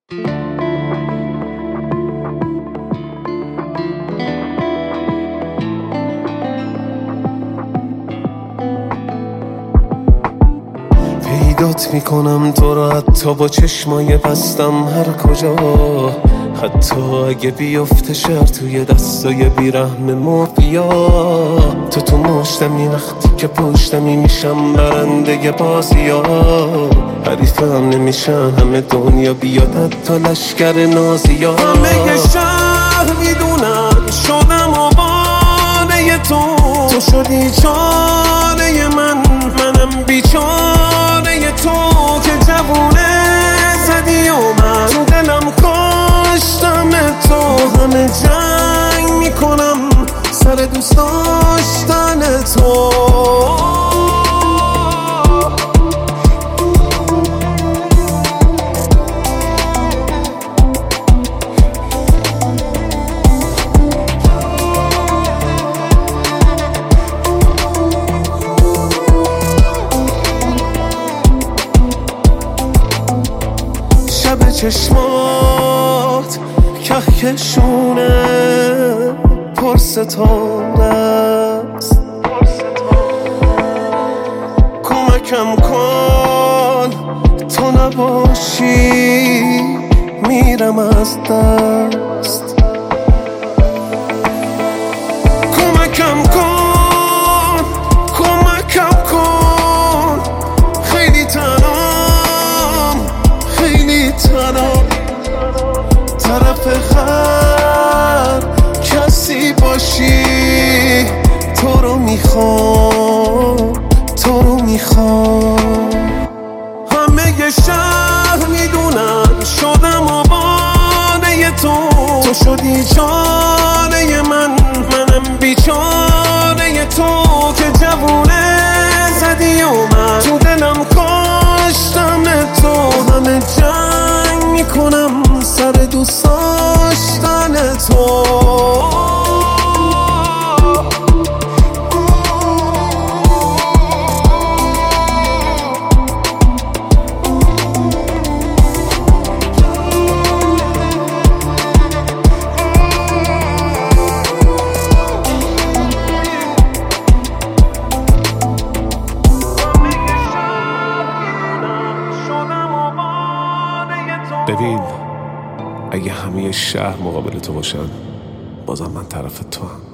پیدات میکنم تو را حتی با چشمای بستم هر کجا، حتی اگه بیفته شهر توی دستای بیرحم مافیا. تو مشتمی وقتی که پشتمی میشم برنده بازیا، حریفم نمیشن همه دنیا بیاد حتی لشکر نازیا. همه شهر میدونن شدم آواره تو شدی چاره منم بیچاره تو که جوونه زدی و من تو دلم کاشتم تو. همه جنگ میکنم سر دوست داشتن تو. شب چشمات کهکشونه پر ستاره است، کمکم کن تو نباشی میرم از دست. کمکم کن خیلی تنام طرف هر کسی باشی تو رو میخوام. همه شهر میدونن شدم آواره تو شدی چاره منم بیچاره تو که جوونه زدی و من تو دلم کاشتم تو. همه جنگ میکنم سر دوست داشتن تو. ببین اگه همه شهر مقابل تو باشن بازم من طرف تو هم.